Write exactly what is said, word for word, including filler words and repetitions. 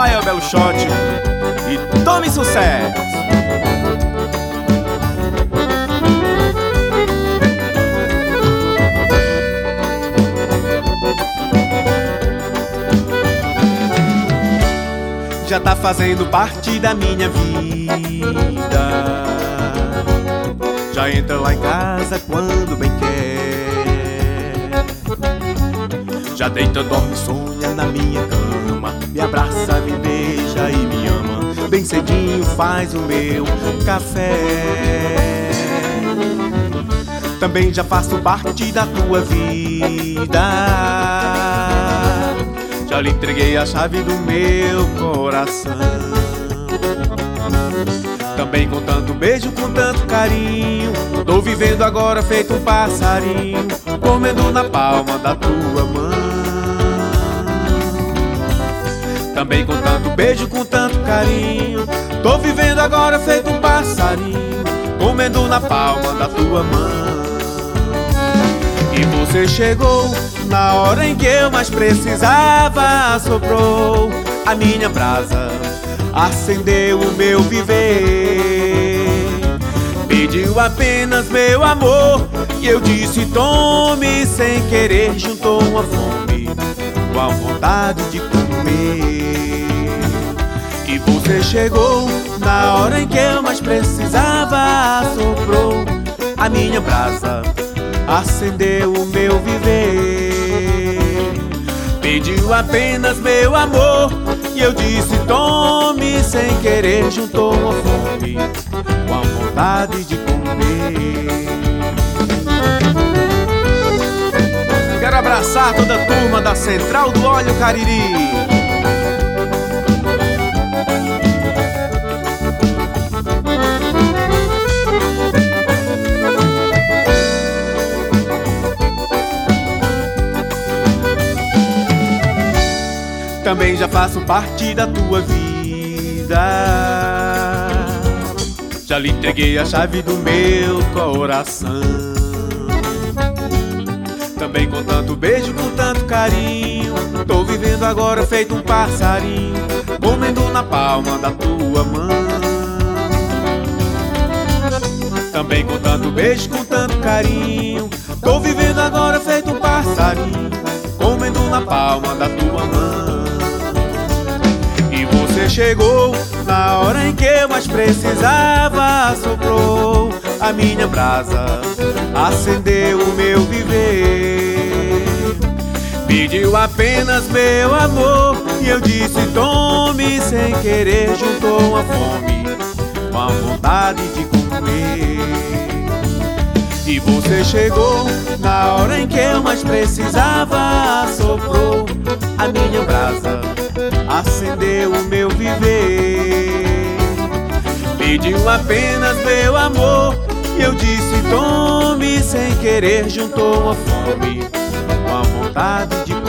Rafael Belo Shot e tome sucesso! Já tá fazendo parte da minha vida, já entra lá em casa quando bem quer, já deita, dorme, sonha na minha cama, me abraça, me beija e me ama, bem cedinho faz o meu café. Também já faço parte da tua vida, já lhe entreguei a chave do meu coração. Também com tanto beijo, com tanto carinho, tô vivendo agora feito um passarinho, comendo na palma da tua mão. Também com tanto beijo, com tanto carinho, tô vivendo agora feito um passarinho, comendo na palma da tua mão. E você chegou na hora em que eu mais precisava, soprou a minha brasa, acendeu o meu viver, pediu apenas meu amor e eu disse tome, sem querer juntou uma fome com a vontade de comer. E você chegou na hora em que eu mais precisava, soprou a minha brasa, acendeu o meu viver, pediu apenas meu amor e eu disse tome, sem querer juntou uma fome com a vontade de comer. Quero abraçar toda a turma da Central do Óleo Cariri. Também já faço parte da tua vida, já lhe entreguei a chave do meu coração. Também com tanto beijo, com tanto carinho, tô vivendo agora feito um passarinho, comendo na palma da tua mão. Também com tanto beijo, com tanto carinho, tô vivendo agora feito um passarinho, comendo na palma da tua mão. Você chegou na hora em que eu mais precisava, soprou a minha brasa, acendeu o meu viver, pediu apenas meu amor e eu disse tome, sem querer juntou uma fome com a vontade de comer. E você chegou na hora em que eu mais precisava, soprou a minha brasa, acendeu o meu viver, pediu apenas meu amor e eu disse tome, sem querer juntou uma fome com a vontade de